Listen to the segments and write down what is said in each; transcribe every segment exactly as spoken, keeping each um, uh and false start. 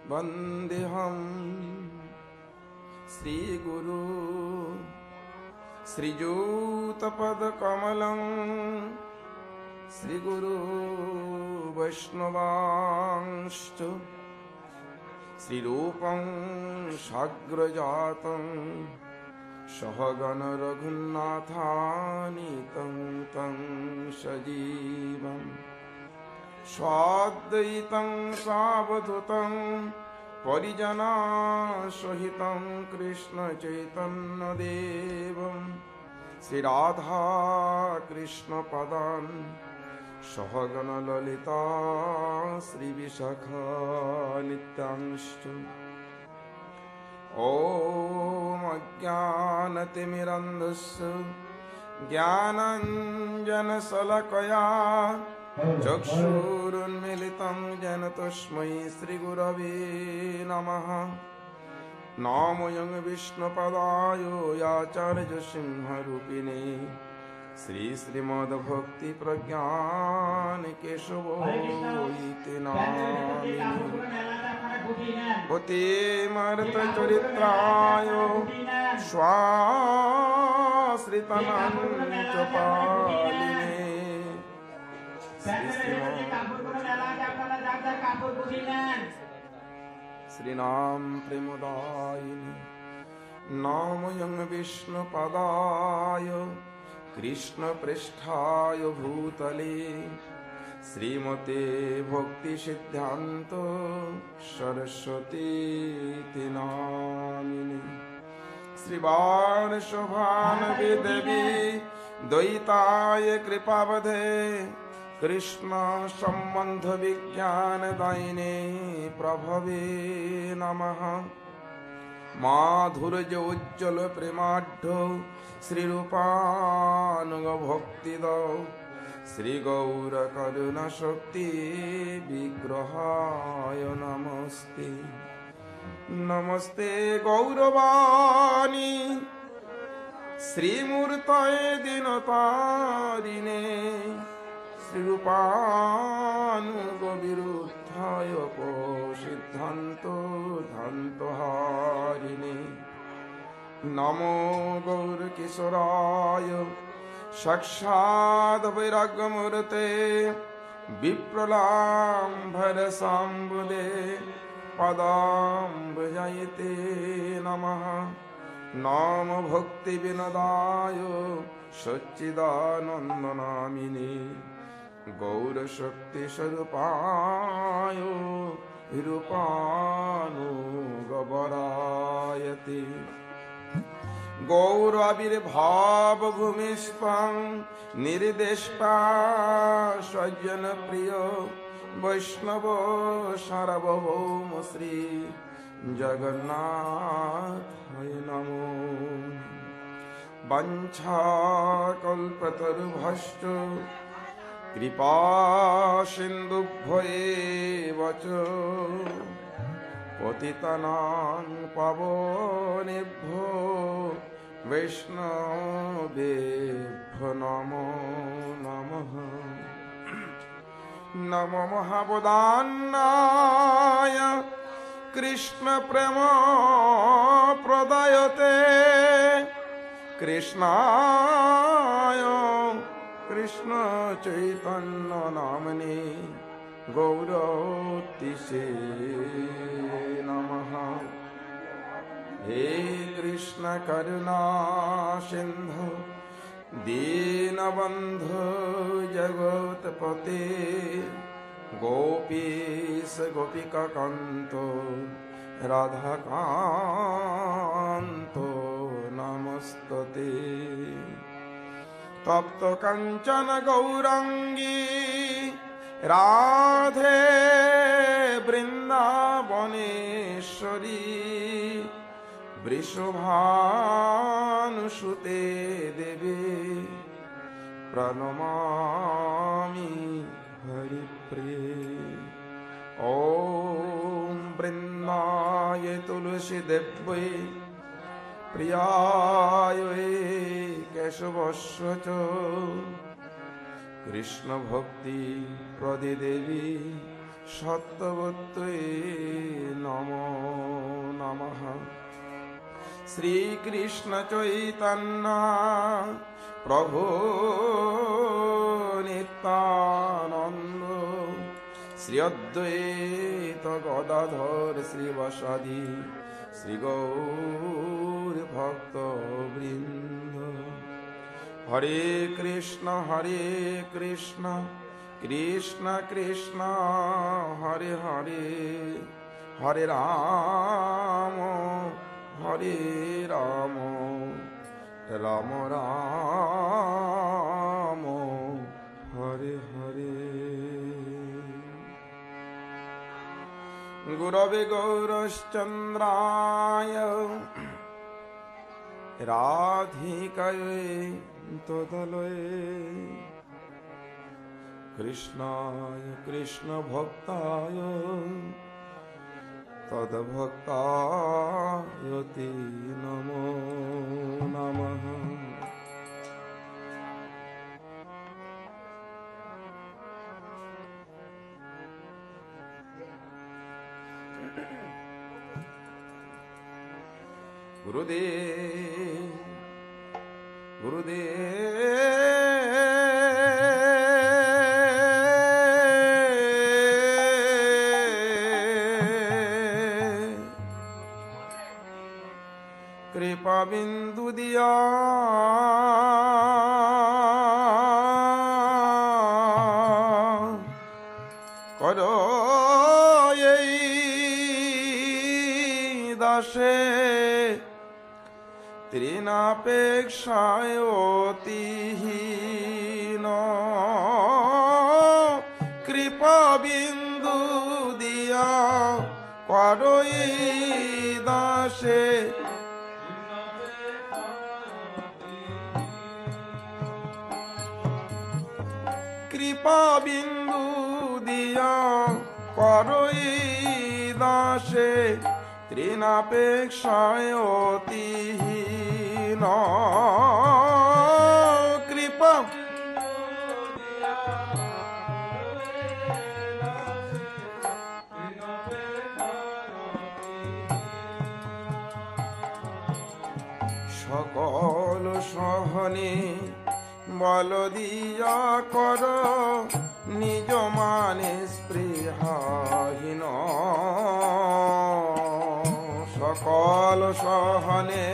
वन्देऽहं श्रीगुरु श्रीयुतपदकमलं श्रीगुरु वैष्णवांश्च श्रीरूपं साग्रजातं सहगण रघुनाथानीतं तं सजीवं स्वाद्वैतं सावधूतं परिजनसहितं कृष्ण चैतन्यदेवं श्रीराधा कृष्ण पदान् सहगण ललिता श्रीविशाखा नित्यांश्च ॐ अज्ञानतिमिरन्धस्य ज्ञानाञ्जनशलाकया चक्षुरुन्मीलितं येन तस्मै श्रीगुरवे नमः। नमोऽयं विष्णुपदाय आचार्यसिंहरूपिणे श्री श्रीमद्भक्ति प्रज्ञान केशवोऽयि नामिने भूतिमर्तचरित्राय स्वाश्रितनाञ्चपालिने श्रीनाम प्रेमदायिने नमोऽयं विष्णुपदाय कृष्णपृष्ठाय भूतले श्रीमते भक्तिसिद्धान्त सरस्वती नामिने श्रीवाणशोभानवे देवी द्वैताय कृपावधे कृष्ण संबंध विज्ञान दायिने प्रभवे नमः। माधुर्य उज्ज्वल प्रेमाढ्य श्रीरूपानुग भक्तिदौ श्री गौर करुणा शक्ति विग्रहाय नमस्ते। नमस्ते गौरवाणी श्रीमूर्तये दीनतारिणे श्रीरूपानुग विरुद्धाय सिद्धान्त धान्तहारिणे नमो गौरकिशोराय साक्षात् वैराग्यमूर्ते विप्रलाम्भरसाम्बुदे पदाम्बुजयते नमः। नमो भक्तिविनोदाय सच्चिदानन्दनामिने गौरशक्तिस्वरूपाय रूपानुगवरायते गौराविर्भाव भूमिस्त्वं निर्देष्टा सज्जन प्रिय वैष्णव सार्वभौम श्री जगन्नाथाय नमो। वंशाकल्पतरुभ्यश्च कृपा सिन्धुभ्यैव च पतितानां पावनेभ्यो वैष्णवेभ्यो नमो नमः। नमो महाबोधान्नाय कृष्ण प्रेम प्रदायते कृष्णाय कृष्ण चैतन्य नामने गौरतिसे नमः। हे कृष्ण करुणा सिंधु दीनबंधु जगत्पते गोपीश गोपिका कांतो राधाकांतो नमस्तते। तप्त कंचन गौरांगी राधे वृंदावनेश्वरी वृषभानुसुते देवी प्रणमामि हरिप्रिये। ॐ वृन्दाय तुलसी देव्यै प्रियाय केशवस्य च कृष्ण भक्ति प्रदे देवी সত্যবত্যে নমো নমঃ। শ্রীকৃষ্ণ চৈতন্য প্রভু নিত্যানন্দ শ্রী অদ্বৈত গদাধর শ্রীবাসাদি শ্রী গৌর ভক্ত বৃন্দ। হরে কৃষ্ণ হরে কৃষ্ণ কৃষ্ণ কৃষ্ণ হরে হরে, হরে রাম হরে রাম রাম রাম হরে হরে। গুরবে গৌরশ্চন্দ্রায় রাধিকায় তদলয়ে কৃষ্ণায় কৃষ্ণ ভক্তায় তদ্ভক্তায়তে নমো নমঃ। গুরুদেব গুরুদেব কৃপা বিন্দু দিয়া করো এই দাসে তৃণাপেক্ষায় অতিহীন। কৃপা বিন্দু দিয়া করো এই দাসে কৃপা বিন্দু দিয়া করো এই দাসে তৃণাপেক্ষায় অতিহীন। কৃপা সকল সহনে বল দিয়া কর নিজ মানে স্পৃহাহীন। সকল সহনে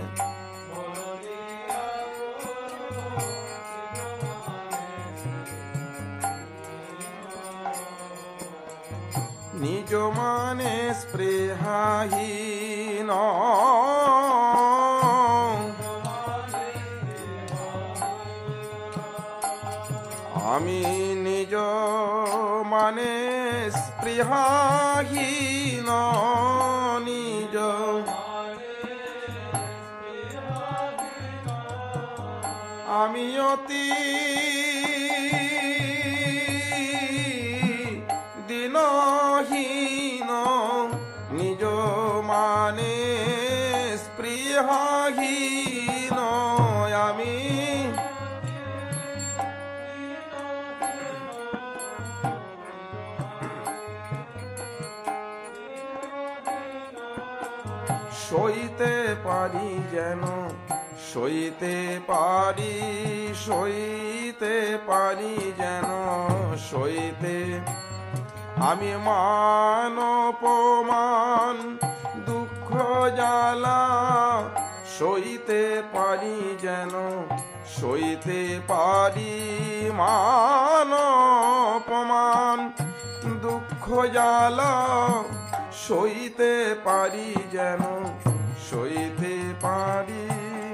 নিজ মানে স্পৃহাহীন। আমি নিজ মানে স্পৃহাহীন নিজ আমি অতি দিনহীন নিজ মানে স্পৃহাহীন আমি সইতে পারি যেন সইতে পারি সইতে পারি যেন সইতে আমি মান অপমান দুঃখ জ্বালা সইতে পারি যেন সইতে পারি মান অপমান দুঃখ জ্বালা সইতে পারি যেন সইতে পারি।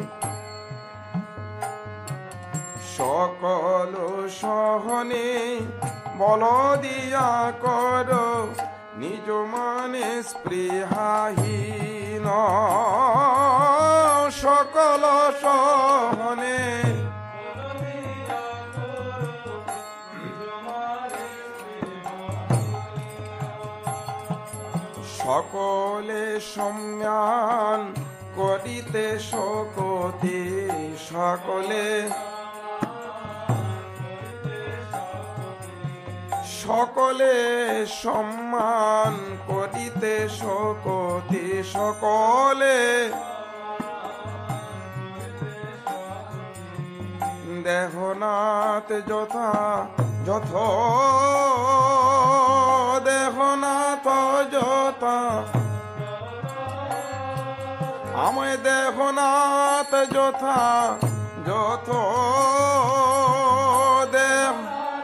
সকল সহনে বল দিয়া কর নিজ মানে স্পৃহাহীন। সকল সহনে সকলে সম্মান করিতে শোকতে সকলে সকলে সম্মান করিতে শোকতি সকলে দেহনাথ যথা যথ দেহনাথ যথা আমায় দেহনাথ যথা যথ দেহ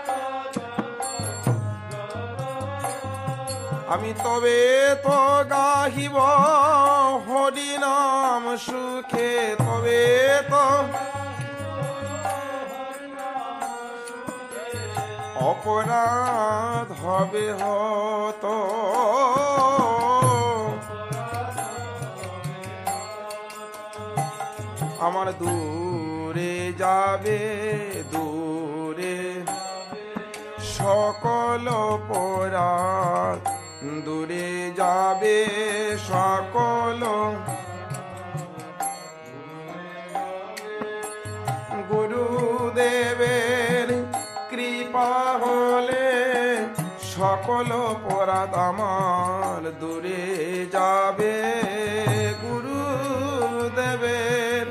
আমি তবে তো গাহিব হরি নাম সুখে তবে তো অপরাধ হবে হতো আমার দূরে যাবে দূরে সকল অপরাধ দূরে যাবে সকল গুরুদেবের কৃপা হলে সকল অপরাধ আমার দূরে যাবে গুরুদেবের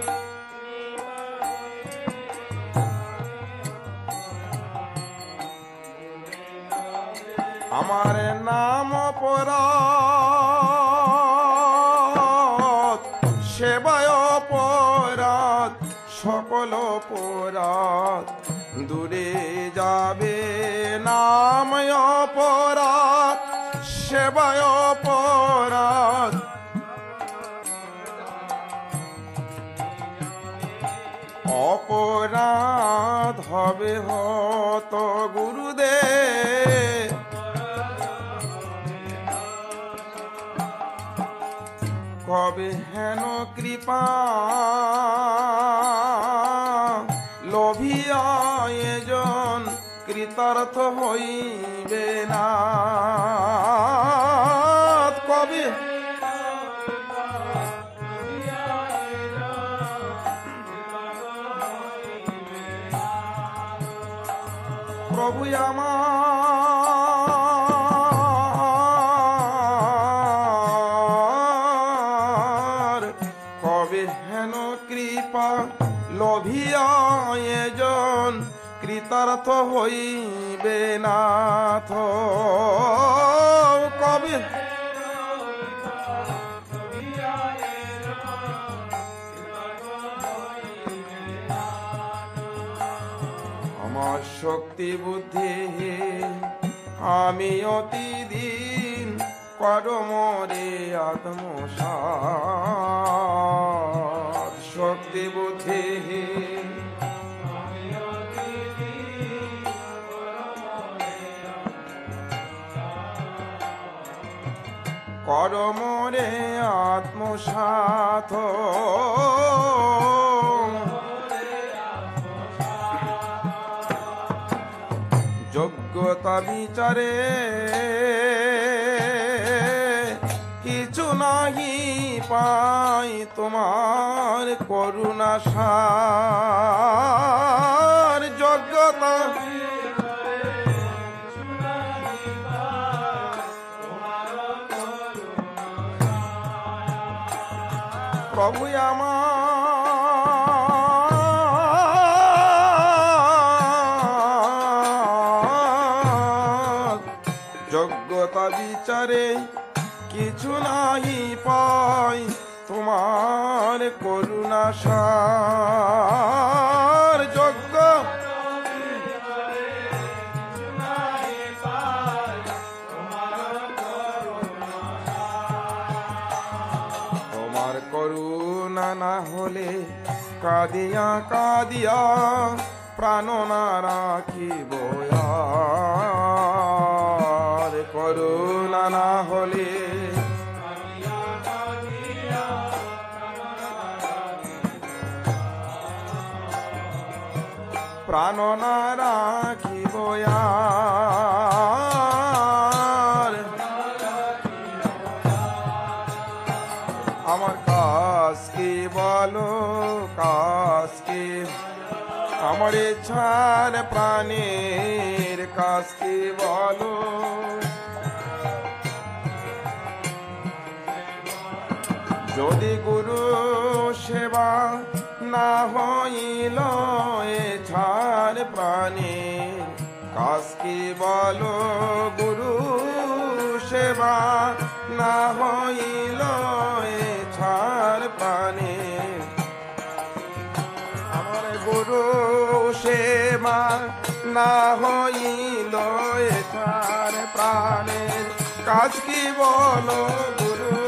আমার নাম অপরাধ সেবায় অপরাধ সকল অপরাধ দূরে যাবে নাম অপরাধ সেবায় অপরাধ অপরাধ হবে হত গুরুদেব কবে হেন কৃপা লোভিয়া এজন কৃতার্থ হইবে না কবে প্রভু আমার কবে হেন কৃপা লোভিয়া এজন কৃতার্থ হইবে নাথ কবে আমার শক্তি বুদ্ধি আমি অতিদিন করমরে আত্মসাৎ শক্তি বুদ্ধি করমরে আত্মসাৎ যোগ্যতা বিচারে কিছু নাহি পাই তোমার করুণা সার যোগ্যতা প্রভু আমার যোগ্যতা বিচারে কিছু নাহি পাই তোমার করুণা সার যোগ্য তোমার করুণা না হলে কাঁদিয়া কাঁদিয়া প্রাণ না রাখিব আর করুণা না হলে প্রাণ না রাখিব আর আমার কাজ কি বলো কাজ কি আমার ছাড় প্রাণের কাজ কি বলো যদি গুরু সেবা না হইল এ ছাড় প্রাণী কাজ কি বলো গুরু সেবা না হইল এ ছাড় প্রাণী আমার গুরু সেবা না হইল এ ছাড় প্রাণের কাজ কি বলো গুরু